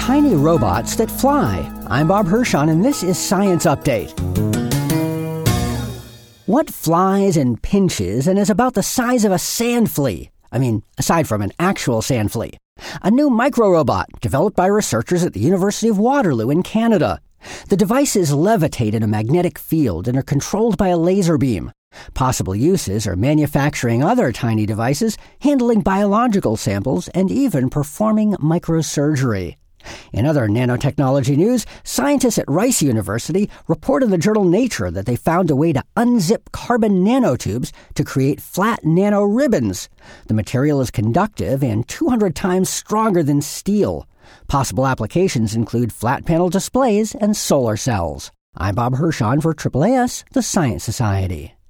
tiny robots that fly. I'm Bob Hirschon, and this is Science Update. What flies and pinches and is about the size of a sand flea? I mean, aside from an actual sand flea. A new micro-robot developed by researchers at the University of Waterloo in Canada. The devices levitate in a magnetic field and are controlled by a laser beam. Possible uses are manufacturing other tiny devices, handling biological samples, and even performing microsurgery. In other nanotechnology news, scientists at Rice University report in the journal Nature that they found a way to unzip carbon nanotubes to create flat nanoribbons. The material is conductive and 200 times stronger than steel. Possible applications include flat panel displays and solar cells. I'm Bob Hirschon for AAAS, the Science Society.